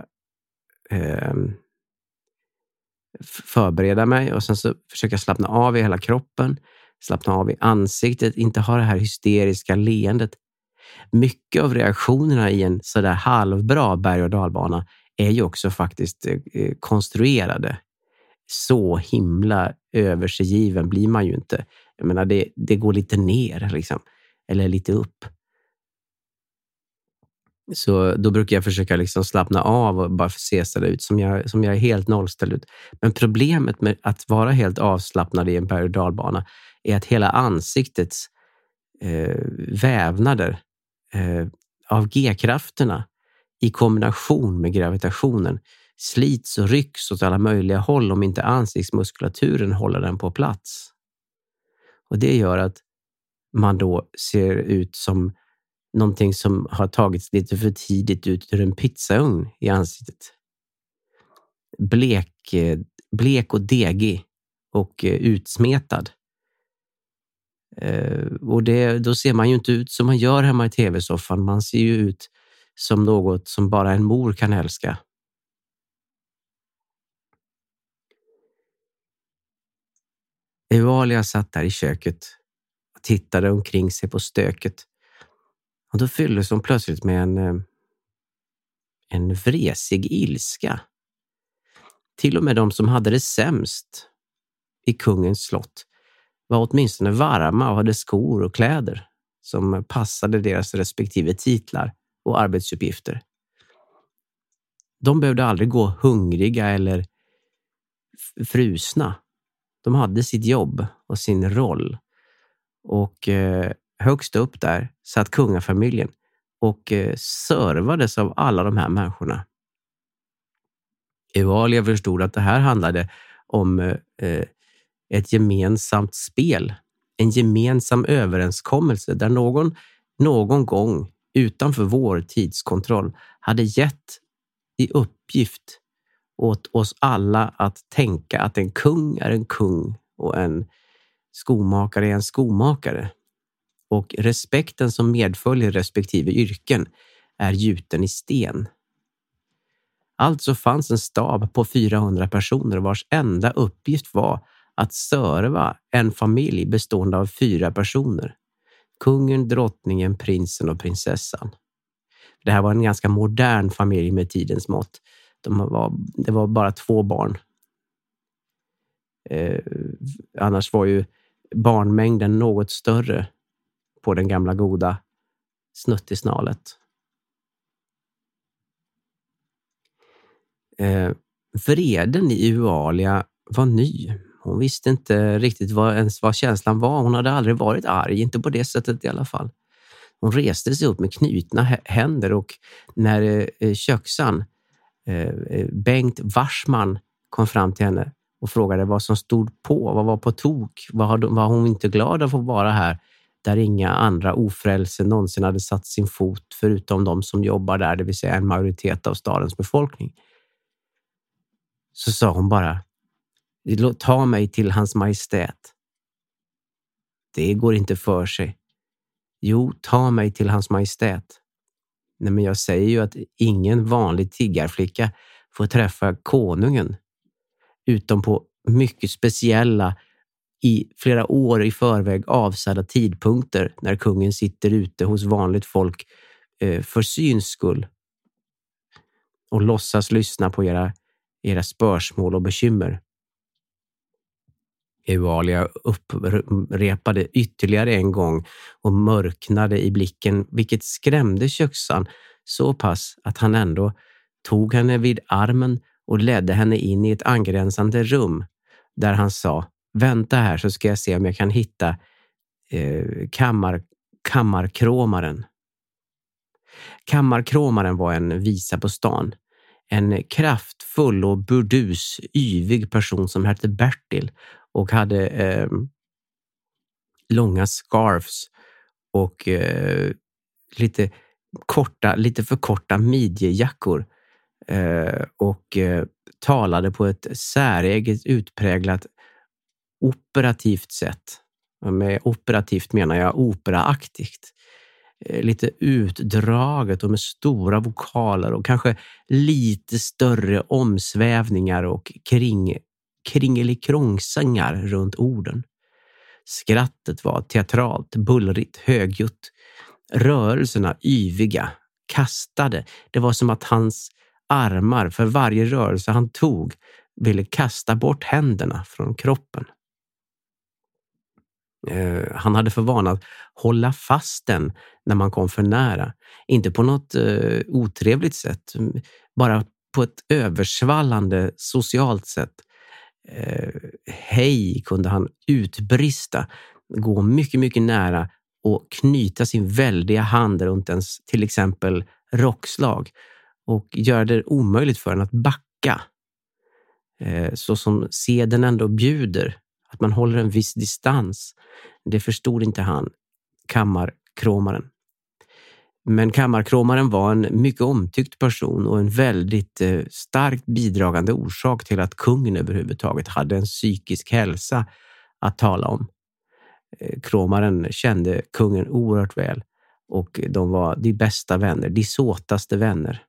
förbereda mig. Och sen så försöker jag slappna av i hela kroppen. Slappna av i ansiktet. Inte ha det här hysteriska leendet. Mycket av reaktionerna i en sådär halvbra berg- och dalbana är ju också faktiskt konstruerade. Så himla över sig given blir man ju inte. Jag menar, det går lite ner liksom, eller lite upp. Så då brukar jag försöka liksom slappna av och bara se så ut som jag är helt nollställd ut. Men problemet med att vara helt avslappnad i en berg- och dalbana är att hela ansiktets vävnader av G-krafterna i kombination med gravitationen slits och rycks åt alla möjliga håll om inte ansiktsmuskulaturen håller den på plats. Och det gör att man då ser ut som någonting som har tagits lite för tidigt ut ur en pizzaugn i ansiktet. Blek och degig och utsmetad. Och då ser man ju inte ut som man gör hemma i tv-soffan. Man ser ju ut som något som bara en mor kan älska. Evalia satt där i köket och tittade omkring sig på stöket. Och då fylldes hon plötsligt med en vresig ilska. Till och med de som hade det sämst i kungens slott var åtminstone varma och hade skor och kläder som passade deras respektive titlar och arbetsuppgifter. De behövde aldrig gå hungriga eller frusna. De hade sitt jobb och sin roll. Och högst upp där satt kungafamiljen och servades av alla de här människorna. Evalia förstod att det här handlade om ett gemensamt spel. En gemensam överenskommelse där någon gång utanför vår tidskontroll hade gett i uppgift åt oss alla att tänka att en kung är en kung och en skomakare är en skomakare. Och respekten som medföljer respektive yrken är gjuten i sten. Alltså fanns en stab på 400 personer vars enda uppgift var att serva en familj bestående av 4 personer. Kungen, drottningen, prinsen och prinsessan. Det här var en ganska modern familj med tidens mått. Det var bara 2 barn. Annars var ju barnmängden något större på den gamla goda snuttisnalet. Vreden i Eualia var ny. Hon visste inte riktigt vad känslan var. Hon hade aldrig varit arg, inte på det sättet i alla fall. Hon reste sig upp med knutna händer och när köksan Bengt Warsman kom fram till henne och frågade vad som stod på, vad var på tok, var hon inte glad att få vara här där inga andra ofrälse någonsin hade satt sin fot förutom de som jobbar där, det vill säga en majoritet av stadens befolkning. Så sa hon bara: ta mig till hans majestät. Det går inte för sig. Jo, ta mig till hans majestät. Nej, men jag säger ju att ingen vanlig tiggarflicka får träffa konungen utom på mycket speciella, i flera år i förväg avsedda tidpunkter när kungen sitter ute hos vanligt folk för syns skull och låtsas lyssna på era spörsmål och bekymmer. Eualia upprepade ytterligare en gång och mörknade i blicken, vilket skrämde köksan så pass att han ändå tog henne vid armen och ledde henne in i ett angränsande rum där han sa: vänta här så ska jag se om jag kan hitta kammarkråmaren. Kammarkråmaren var en visa på stan. En kraftfull och burdus, yvig person som hette Bertil och hade långa scarfs och lite för korta midjejackor och talade på ett säreget utpräglat operativt sätt. Med operativt menar jag operaaktigt. Lite utdraget och med stora vokaler och kanske lite större omsvävningar och kringelikrångsangar runt orden. Skrattet var teatralt, bullrigt, högljutt. Rörelserna yviga, kastade. Det var som att hans armar för varje rörelse han tog ville kasta bort händerna från kroppen. Han hade för vana att hålla fast den när man kom för nära. Inte på något otrevligt sätt, bara på ett översvallande socialt sätt. Hej, kunde han utbrista, gå mycket, mycket nära och knyta sin väldiga hand runt ens till exempel rockslag och göra det omöjligt för en att backa. Så som seden ändå bjuder, att man håller en viss distans. Det förstod inte han, kammarkråmaren. Men kammarkråmaren var en mycket omtyckt person och en väldigt starkt bidragande orsak till att kungen överhuvudtaget hade en psykisk hälsa att tala om. Kråmaren kände kungen oerhört väl och de var de bästa vänner, de såtaste vänner.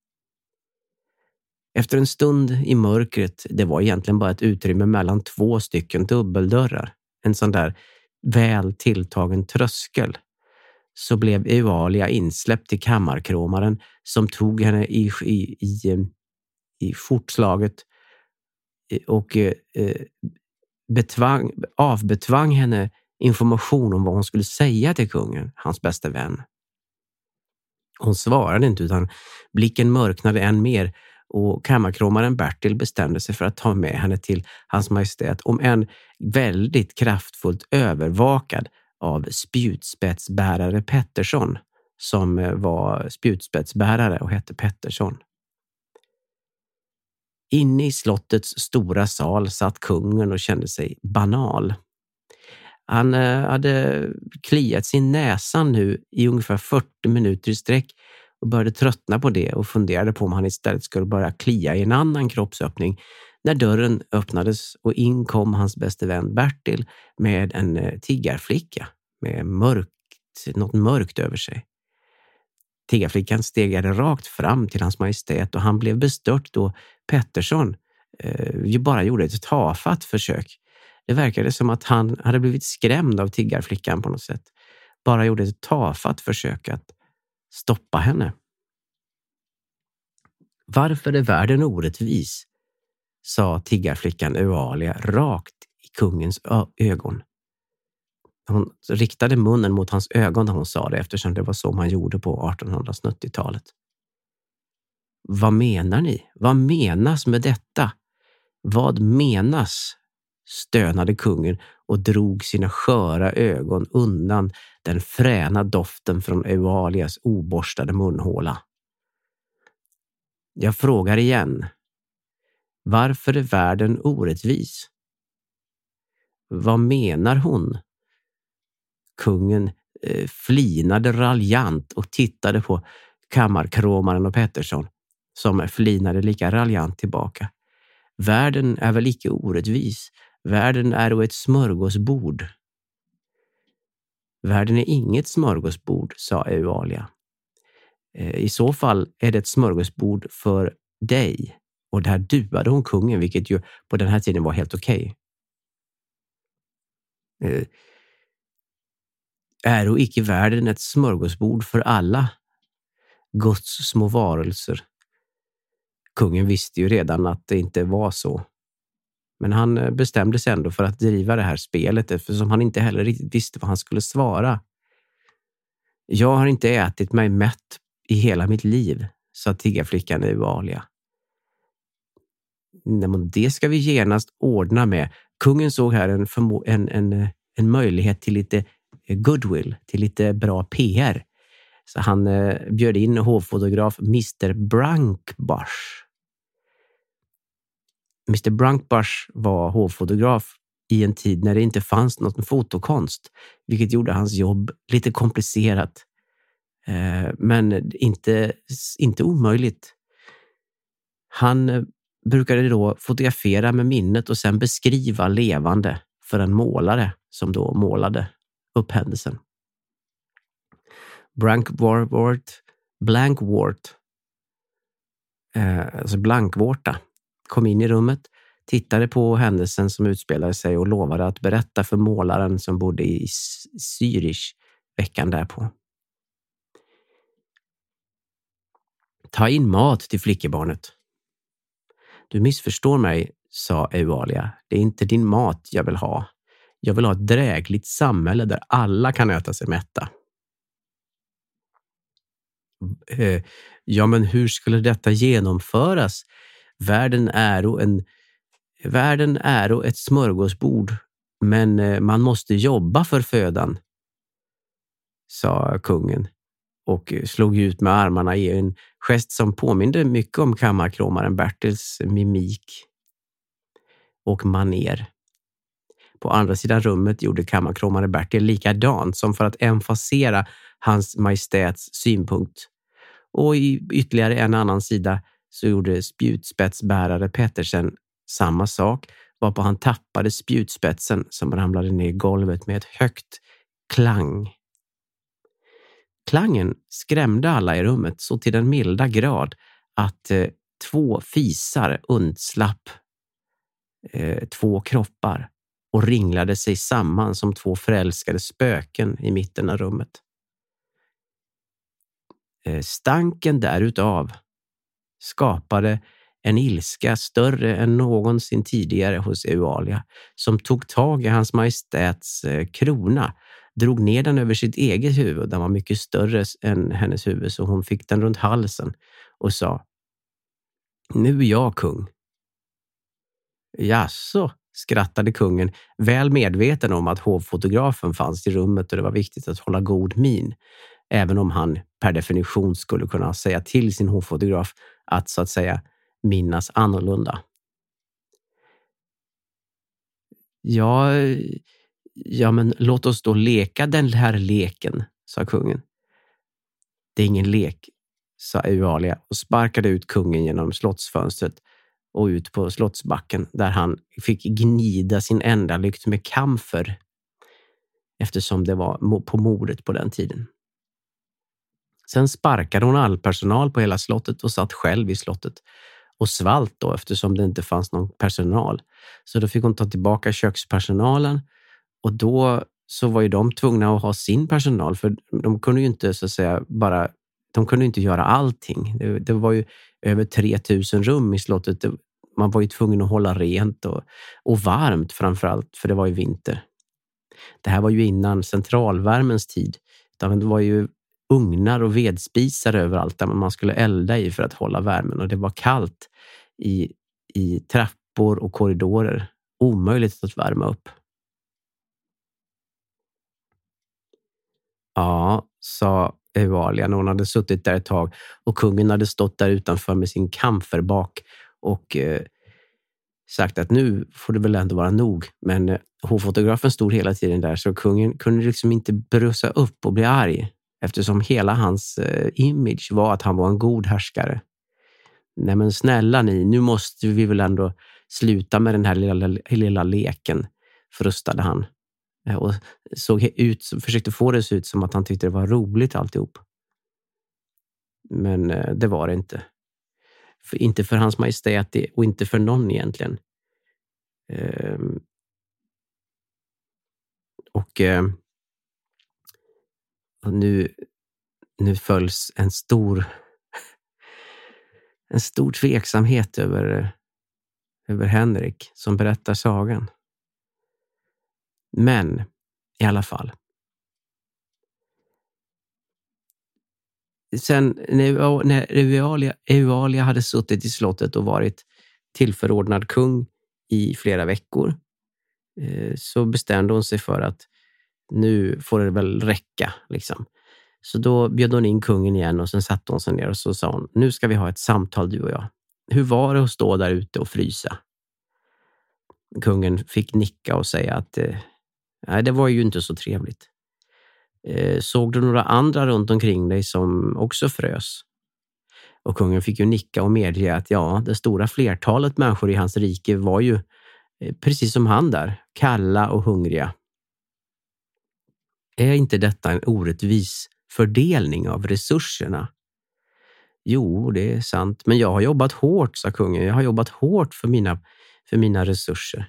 Efter en stund i mörkret, det var egentligen bara ett utrymme mellan 2 stycken dubbeldörrar, en sån där väl tilltagen tröskel, så blev Eualia insläppt till kammarkråmaren som tog henne i fortslaget och avbetvang henne information om vad hon skulle säga till kungen, hans bästa vän. Hon svarade inte utan blicken mörknade än mer och kammarkråmaren Bertil bestämde sig för att ta med henne till hans majestät, om en väldigt kraftfullt övervakad av spjutspetsbärare Pettersson, som var spjutspetsbärare och hette Pettersson. Inne i slottets stora sal satt kungen och kände sig banal. Han hade kliat sin näsa nu i ungefär 40 minuter i sträck och började tröttna på det och funderade på om han istället skulle börja klia i en annan kroppsöppning när dörren öppnades och in kom hans bäste vän Bertil med en tiggarflicka med något mörkt över sig. Tiggarflickan stegade rakt fram till hans majestät och han blev bestört då Pettersson bara gjorde ett tafatt försök. Det verkade som att han hade blivit skrämd av tiggarflickan på något sätt. Bara gjorde ett tafatt försök att stoppa henne. Varför är världen orättvis? Sa tiggarflickan Eualia rakt i kungens ögon. Hon riktade munnen mot hans ögon när hon sa det eftersom det var så man gjorde på 1870-talet. Vad menar ni? Vad menas med detta? Vad menas? Stönade kungen och drog sina sköra ögon undan den fräna doften från Eualias oborstade munhåla. Jag frågar igen. Varför är världen orättvis? Vad menar hon? Kungen flinade raljant och tittade på kammarkråmaren och Pettersson som flinade lika raljant tillbaka. Världen är väl icke orättvis. Världen är ett smörgåsbord. Världen är inget smörgåsbord, sa Eualia. I så fall är det ett smörgåsbord för dig. Och där duade hon kungen, vilket ju på den här tiden var helt okej. Är och icke världen ett smörgåsbord för alla Guds små varelser? Kungen visste ju redan att det inte var så. Men han bestämde sig ändå för att driva det här spelet eftersom han inte heller riktigt visste vad han skulle svara. Jag har inte ätit mig mätt i hela mitt liv, sa tiggarflickan Eualia. Nej, men det ska vi genast ordna med. Kungen såg här en möjlighet till lite goodwill, till lite bra PR. Så han bjöd in hovfotograf Mr. Brankbush. Mr. Brankbush var hovfotograf i en tid när det inte fanns något med fotokonst, vilket gjorde hans jobb lite komplicerat. Men inte omöjligt. Han brukade då fotografera med minnet och sen beskriva levande för en målare som då målade upp händelsen. Blankvårta, kom in i rummet, tittade på händelsen som utspelade sig och lovade att berätta för målaren som bodde i Zürich veckan därpå. Ta in mat till flickebarnet. Du missförstår mig, sa Eualia. Det är inte din mat jag vill ha. Jag vill ha ett drägligt samhälle där alla kan äta sig mätta. Ja, men hur skulle detta genomföras? Världen är ett smörgåsbord, men man måste jobba för födan, sa kungen och slog ut med armarna i en gest som påminde mycket om kammarkråmaren Bertils mimik och maner. På andra sidan rummet gjorde kammarkråmare Bertil likadant som för att emfasera hans majestäts synpunkt. Och i ytterligare en annan sida så gjorde spjutspetsbärare Pettersen samma sak, varpå han tappade spjutspetsen som ramlade ner i golvet med ett högt klang. Klangen skrämde alla i rummet så till den milda grad att 2 fisar undslapp 2 kroppar och ringlade sig samman som 2 förälskade spöken i mitten av rummet. Stanken därutav skapade en ilska större än någonsin tidigare hos Eualia, som tog tag i hans majestäts krona, drog ner den över sitt eget huvud. Den var mycket större än hennes huvud, så hon fick den runt halsen och sa: Nu är jag kung. Jaså, skrattade kungen, väl medveten om att hovfotografen fanns i rummet och det var viktigt att hålla god min, även om han per definition skulle kunna säga till sin hovfotograf att så att säga minnas annorlunda. Ja, men låt oss då leka den här leken, sa kungen. Det är ingen lek, sa Eualia och sparkade ut kungen genom slottsfönstret och ut på slottsbacken där han fick gnida sin enda lykt med kamfer eftersom det var på mordet på den tiden. Sen sparkade hon all personal på hela slottet och satt själv i slottet och svalt då eftersom det inte fanns någon personal. Så då fick hon ta tillbaka kökspersonalen och då så var ju de tvungna att ha sin personal för de kunde ju inte så att säga de kunde inte göra allting. Det var ju över 3000 rum i slottet. Man var ju tvungen att hålla rent och varmt framförallt för det var ju vinter. Det här var ju innan centralvärmens tid. Det var ju ugnar och vedspisar överallt där man skulle elda i för att hålla värmen. Och det var kallt i trappor och korridorer. Omöjligt att värma upp. Ja, sa Eualia när hon hade suttit där ett tag och kungen hade stått där utanför med sin kamferbak och sagt att nu får det väl ändå vara nog. Men hovfotografen stod hela tiden där så kungen kunde liksom inte brusa upp och bli arg eftersom hela hans image var att han var en god härskare. Nej men snälla ni, nu måste vi väl ändå sluta med den här lilla leken, frustade han. Och försökte få det se ut som att han tyckte det var roligt alltihop. Men det var det inte. Inte för hans majestät och inte för någon egentligen. Och nu följs en stor tveksamhet över Henrik som berättar sagan. Men i alla fall. Sen när Eualia hade suttit i slottet och varit tillförordnad kung i flera veckor så bestämde hon sig för att nu får det väl räcka liksom. Så då bjöd hon in kungen igen och sen satte hon sig ner och så sa hon, nu ska vi ha ett samtal du och jag. Hur var det att stå där ute och frysa? Kungen fick nicka och säga att nej, det var ju inte så trevligt. Såg du några andra runt omkring dig som också frös? Och kungen fick ju nicka och medge att ja, det stora flertalet människor i hans rike var ju precis som han där, kalla och hungriga. Är inte detta en orättvis fördelning av resurserna? Jo, det är sant. Men jag har jobbat hårt, sa kungen. Jag har jobbat hårt för mina resurser.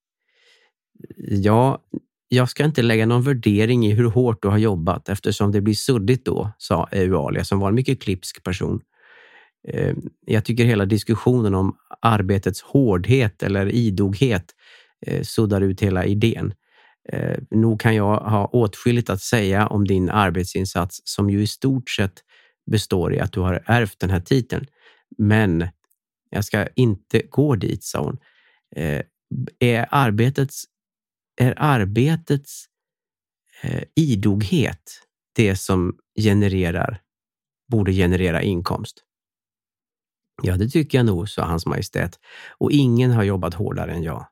Ja, jag ska inte lägga någon värdering i hur hårt du har jobbat eftersom det blir suddigt då, sa Eualia som var en mycket klipsk person. Jag tycker hela diskussionen om arbetets hårdhet eller idoghet suddar ut hela idén. Nog kan jag ha åtskilligt att säga om din arbetsinsats som ju i stort sett består i att du har ärvt den här titeln. Men jag ska inte gå dit, sa hon. Är arbetets idoghet det som borde generera inkomst? Ja, det tycker jag nog, sa hans majestät. Och ingen har jobbat hårdare än jag.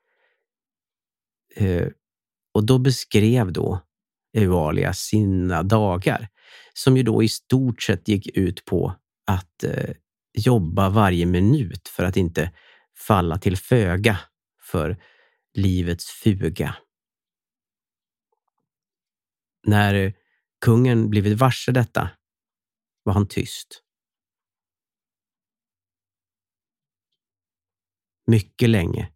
Och då beskrev då Eualia sina dagar som ju då i stort sett gick ut på att jobba varje minut för att inte falla till föga för livets fuga. När kungen blivit varse detta var han tyst. Mycket länge.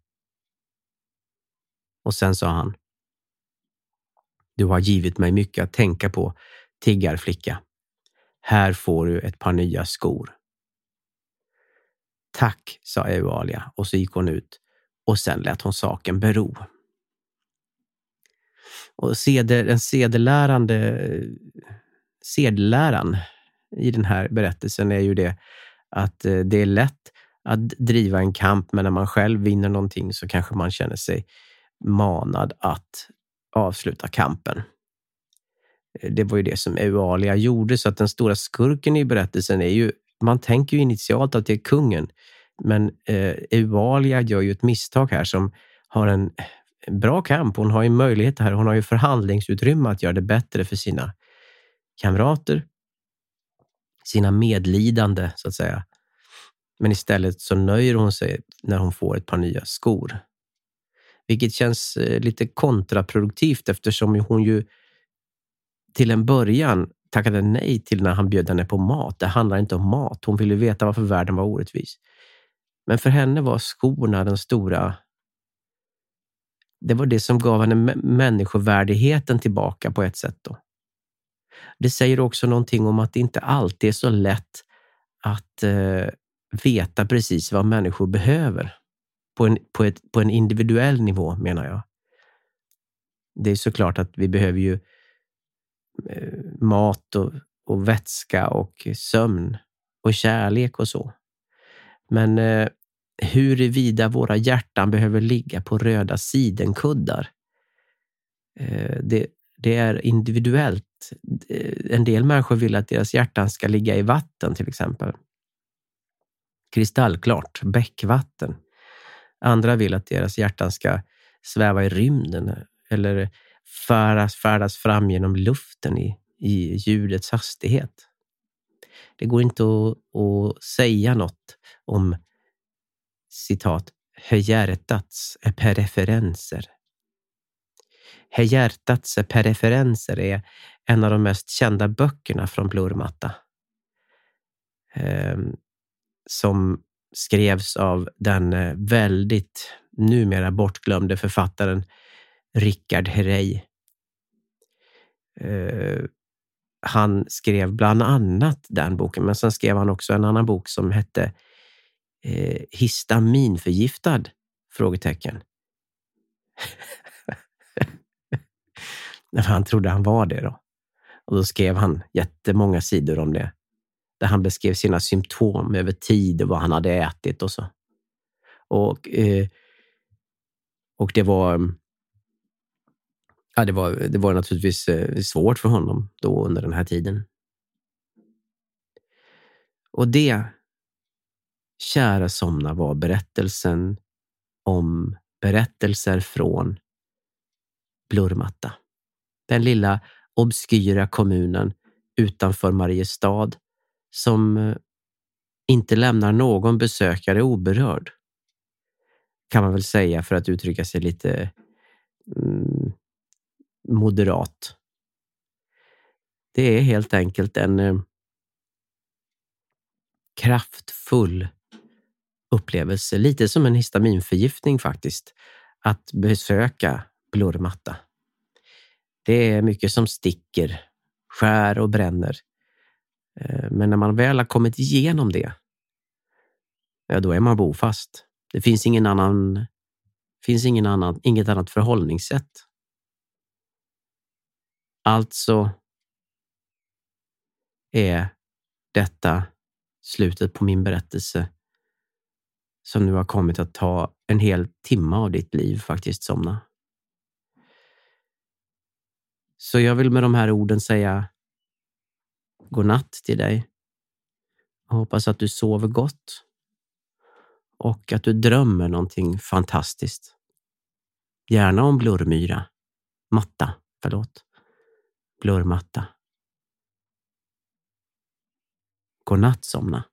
Och sen sa han: du har givit mig mycket att tänka på, tiggarflicka. Här får du ett par nya skor. Tack, sa Eualia och så gick hon ut och sen lät hon saken bero. Och den sedeläran i den här berättelsen är ju det att det är lätt att driva en kamp, men när man själv vinner någonting så kanske man känner sig manad att avsluta kampen. Det var ju det som Eualia gjorde, så att den stora skurken i berättelsen är ju, man tänker ju initialt att det är kungen, men Eualia gör ju ett misstag här som har en bra kamp. Hon har ju möjlighet här. Hon har ju förhandlingsutrymme att göra det bättre för sina kamrater. Sina medlidande, så att säga. Men istället så nöjer hon sig när hon får ett par nya skor. Vilket känns lite kontraproduktivt eftersom hon ju till en början tackade nej till när han bjöd henne på mat. Det handlar inte om mat. Hon ville veta varför världen var orättvis. Men för henne var skorna den stora... Det var det som gav henne människovärdigheten tillbaka på ett sätt då. Det säger också någonting om att det inte alltid är så lätt att veta precis vad människor behöver. På en individuell nivå, menar jag. Det är såklart att vi behöver ju mat och vätska och sömn och kärlek och så. Men huruvida våra hjärtan behöver ligga på röda sidenkuddar, det är individuellt. En del människor vill att deras hjärtan ska ligga i vatten till exempel. Kristallklart, bäckvatten. Andra vill att deras hjärtan ska sväva i rymden eller färdas fram genom luften i ljudets hastighet. Det går inte att säga något om citat hjärtats preferenser. Hjärtats preferenser är en av de mest kända böckerna från Blurmatta. Som skrevs av den väldigt numera bortglömde författaren Richard Herrey. Han skrev bland annat den boken, men sen skrev han också en annan bok som hette Histaminförgiftad? Frågetecken. Han trodde han var det då. Och då skrev han jättemånga sidor om det. Där han beskrev sina symptom över tid och vad han hade ätit och så. Och det var... Ja, det var naturligtvis svårt för honom då under den här tiden. Och det, kära somna, var berättelsen om berättelser från Blurmatta. Den lilla obskyra kommunen utanför Mariestad som inte lämnar någon besökare oberörd. Kan man väl säga för att uttrycka sig lite moderat. Det är helt enkelt en kraftfull upplevelse. Lite som en histaminförgiftning faktiskt. Att besöka Blurmatta. Det är mycket som sticker, skär och bränner. Men när man väl har kommit igenom det, ja, då är man bofast. Det finns inget annat förhållningssätt. Alltså är detta slutet på min berättelse som nu har kommit att ta en hel timme av ditt liv faktiskt, somna. Så jag vill med de här orden säga godnatt till dig. Jag hoppas att du sover gott och att du drömmer någonting fantastiskt. Gärna om Blurmatta. Godnatt, somna.